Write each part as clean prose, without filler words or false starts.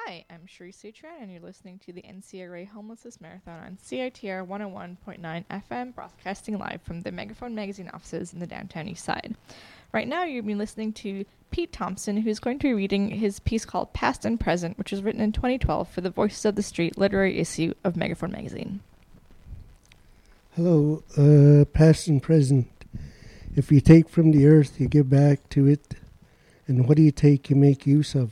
Hi, I'm Sheree Sutran, and you're listening to the NCRA Homelessness Marathon on CITR 101.9 FM, broadcasting live from the Megaphone Magazine offices in the downtown east side. Right now, you've been listening to Pete Thompson, who's going to be reading his piece called Past and Present, which was written in 2012 for the Voices of the Street literary issue of Megaphone Magazine. Hello, past and present. If you take from the earth, you give back to it, and what do you take, you make use of.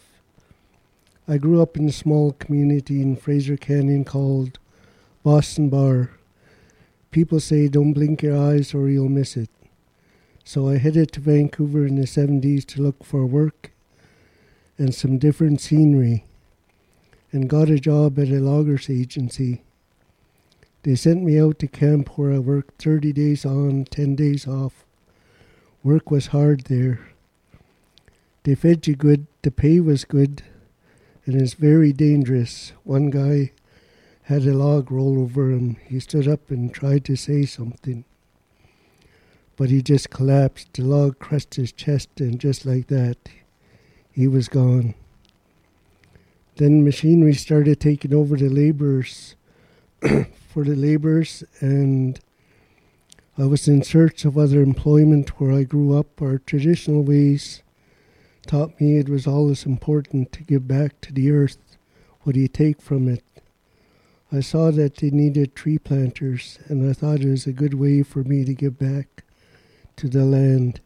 I grew up in a small community in Fraser Canyon called Boston Bar. People say don't blink your eyes or you'll miss it. So I headed to Vancouver in the 70s to look for work and some different scenery, and got a job at a loggers agency. They sent me out to camp where I worked 30 days on, 10 days off. Work was hard there. They fed you good, the pay was good, and it's very dangerous. One guy had a log roll over him. He stood up and tried to say something, but he just collapsed. The log crushed his chest, and just like that, he was gone. Then machinery started taking over the laborers for the laborers, and I was in search of other employment where I grew up. Our traditional ways taught me it was always important to give back to the earth. What do you take from it? I saw that they needed tree planters, and I thought it was a good way for me to give back to the land.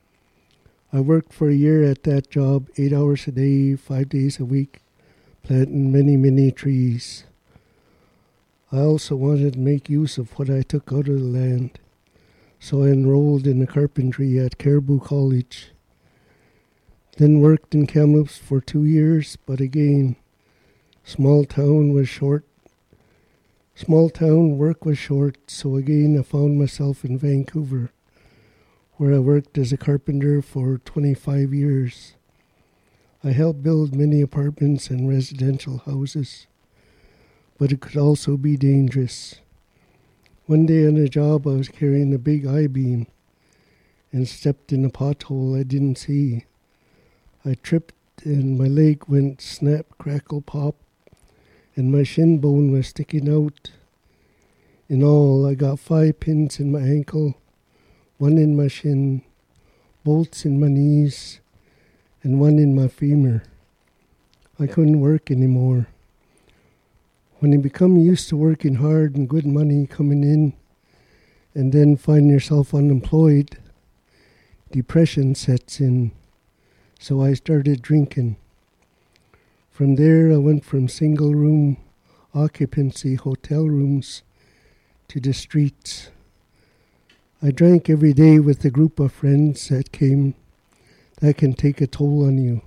I worked for a year at that job, 8 hours a day, 5 days a week, planting many, many trees. I also wanted to make use of what I took out of the land, so I enrolled in the carpentry at Caribou College. Then worked in Kamloops for 2 years, but again, small town work was short, so again I found myself in Vancouver, where I worked as a carpenter for 25 years. I helped build many apartments and residential houses, but it could also be dangerous. One day on a job, I was carrying a big I-beam and stepped in a pothole I didn't see. I tripped and my leg went snap, crackle, pop, and my shin bone was sticking out. In all, I got 5 pins in my ankle, 1 in my shin, bolts in my knees, and 1 in my femur. I couldn't work anymore. When you become used to working hard and good money coming in, and then find yourself unemployed, depression sets in. So I started drinking. From there, I went from single room occupancy hotel rooms to the streets. I drank every day with a group of friends that can take a toll on you.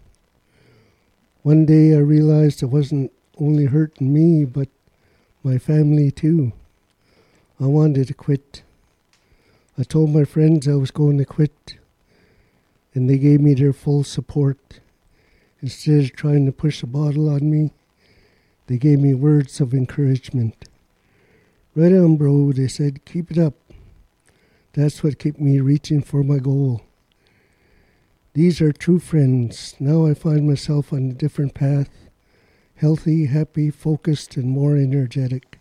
One day I realized it wasn't only hurting me, but my family too. I wanted to quit. I told my friends I was going to quit, and they gave me their full support. Instead of trying to push a bottle on me, they gave me words of encouragement. Right on, bro, they said, keep it up. That's what kept me reaching for my goal. These are true friends. Now I find myself on a different path, healthy, happy, focused, and more energetic.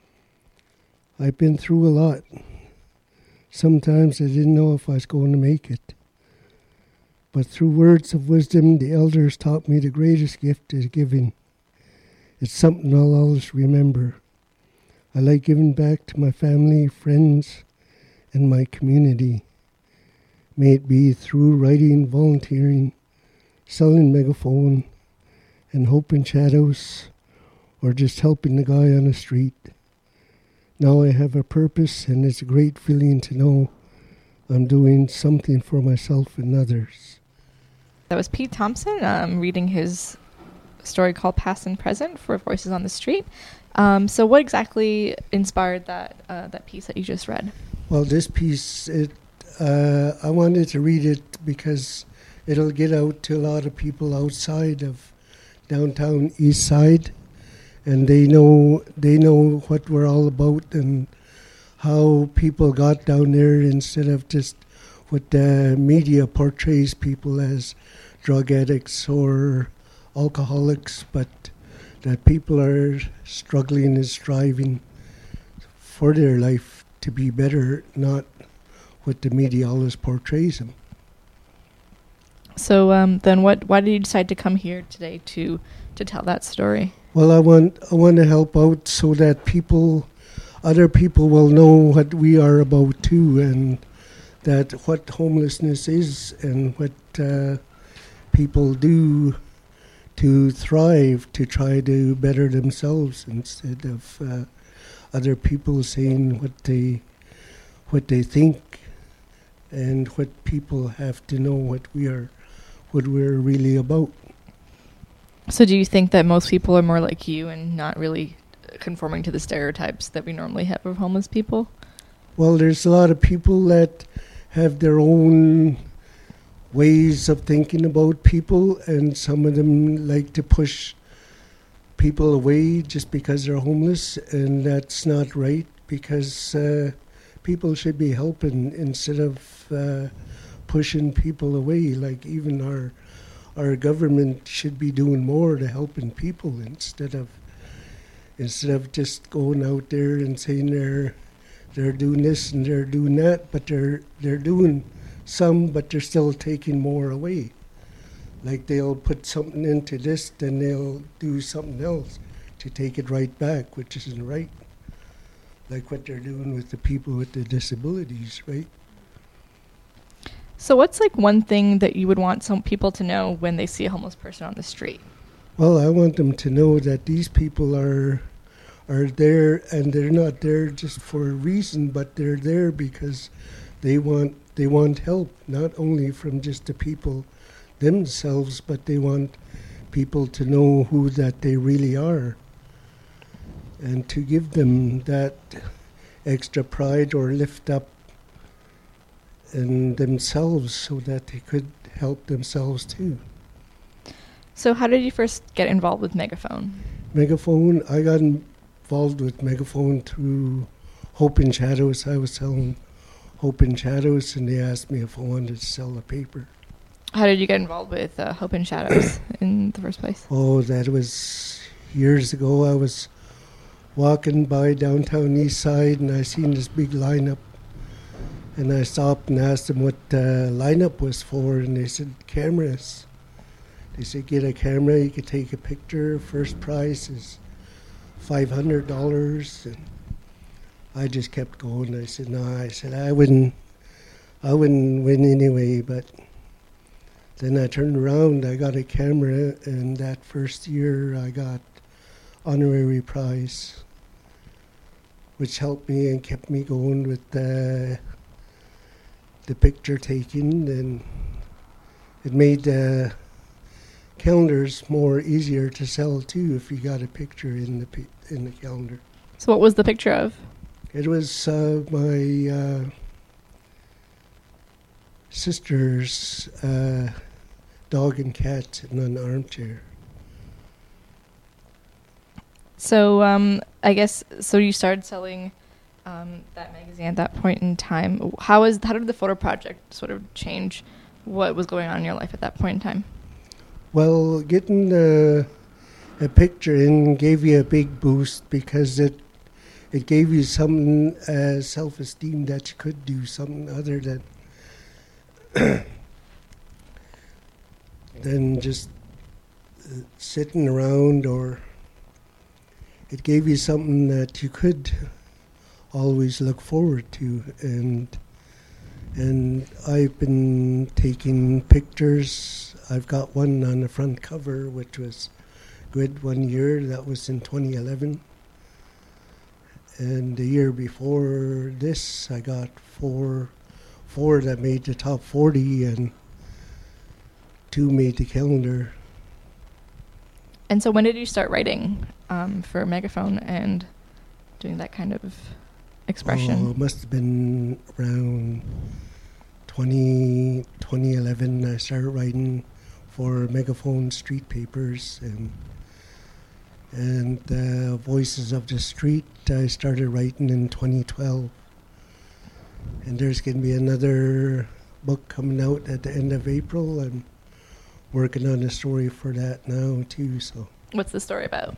I've been through a lot. Sometimes I didn't know if I was going to make it. But through words of wisdom, the elders taught me the greatest gift is giving. It's something I'll always remember. I like giving back to my family, friends, and my community. May it be through writing, volunteering, selling megaphone, and hope in shadows, or just helping the guy on the street. Now I have a purpose, and it's a great feeling to know I'm doing something for myself and others. That was Pete Thompson reading his story called Past and Present for Voices on the Street. So what exactly inspired that piece that you just read? Well, this piece, I wanted to read it because it'll get out to a lot of people outside of downtown East Side, and they know what we're all about and how people got down there instead of just what the media portrays people as drug addicts or alcoholics. But that people are struggling and striving for their life to be better, not what the media always portrays them. So then why did you decide to come here today to tell that story? Well, I want to help out so that other people will know what we are about too, and that what homelessness is and what people do to thrive, to try to better themselves instead of other people saying what they think, and what people have to know what we're really about. So do you think that most people are more like you and not really conforming to the stereotypes that we normally have of homeless people? Well, there's a lot of people that have their own ways of thinking about people, and some of them like to push people away just because they're homeless, and that's not right, because people should be helping instead of pushing people away. Like even our government should be doing more to helping people instead of just going out there and saying they're doing this and they're doing that, but they're doing some, but they're still taking more away. Like they'll put something into this, then they'll do something else to take it right back, which isn't right. Like what they're doing with the people with the disabilities, right? So what's like one thing that you would want some people to know when they see a homeless person on the street? Well, I want them to know that these people are there, and they're not there just for a reason, but they're there because they want help, not only from just the people themselves, but they want people to know who that they really are, and to give them that extra pride or lift up in themselves so that they could help themselves too. So how did you first get involved with Megaphone? Megaphone, I got involved with Megaphone through Hope in Shadows. I was selling Hope in Shadows, and they asked me if I wanted to sell a paper. How did you get involved with Hope in Shadows in the first place? Oh, that was years ago. I was walking by downtown East Side, and I seen this big lineup. And I stopped and asked them what the lineup was for, and they said cameras. They said, get a camera, you could take a picture. First price is $500. And I just kept going. I said, no, I wouldn't win anyway. But then I turned around, I got a camera, and that first year I got honorary prize, which helped me and kept me going with the picture taking, and it made the calendars more easier to sell too if you got a picture in the calendar. So what was the picture of? It was my sister's dog and cat sitting on an armchair. So I guess so. You started selling that magazine at that point in time. How did the photo project sort of change what was going on in your life at that point in time? Well, getting a picture in gave you a big boost because it gave you something self-esteem that you could do something other than just sitting around, or it gave you something that you could always look forward to. And I've been taking pictures. I've got one on the front cover, which was good 1 year. That was in 2011. And the year before this, I got four that made the top 40, and 2 made the calendar. And so when did you start writing for Megaphone and doing that kind of expression? Oh, it must have been around 2011. I started writing for Megaphone street papers and Voices of the Street. I started writing in 2012. And there's going to be another book coming out at the end of April. I'm working on a story for that now too. So. What's the story about?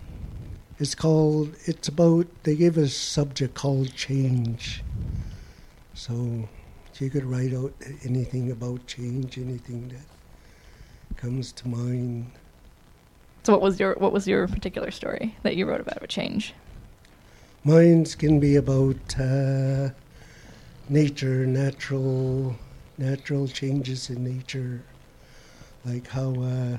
They gave a subject called change. So you could write out anything about change, anything that comes to mind. So what was your particular story that you wrote about change? Mine's can be about nature, natural changes in nature, like how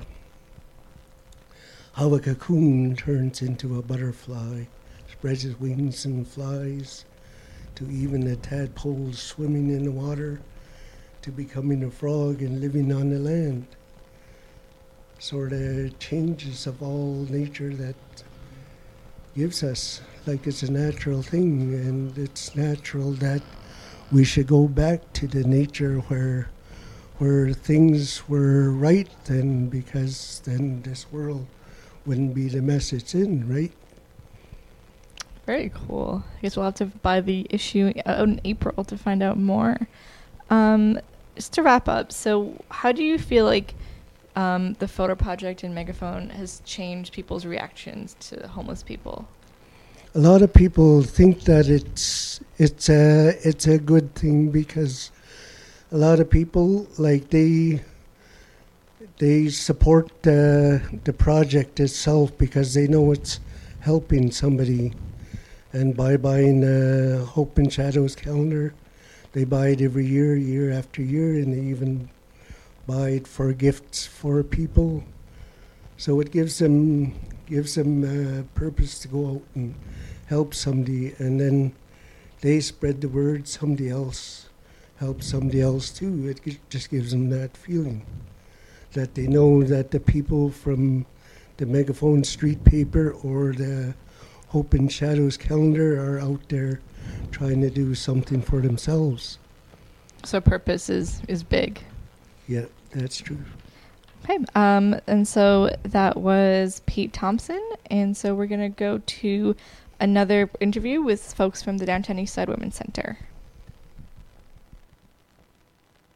a cocoon turns into a butterfly, spreads its wings and flies, to even a tadpole swimming in the water, to becoming a frog and living on the land. Sort of changes of all nature that gives us, like it's a natural thing, and it's natural that we should go back to the nature where things were right then, because then this world wouldn't be the mess it's in, right? Very cool. I guess we'll have to buy the issue in April to find out more. Just to wrap up, so how do you feel like the photo project in Megaphone has changed people's reactions to homeless people? A lot of people think that it's a good thing, because a lot of people, like, they support the project itself because they know it's helping somebody. And by buying the Hope in Shadows calendar, they buy it every year, year after year, and they even buy it for gifts for people. So it gives them purpose to go out and help somebody, and then they spread the word. Somebody else helps somebody else too. It just gives them that feeling that they know that the people from the Megaphone street paper or the Hope in Shadows calendar are out there trying to do something for themselves. So purpose is big. Yeah, that's true. Okay, and so that was Pete Thompson, and so we're going to go to another interview with folks from the Downtown Eastside Women's Center.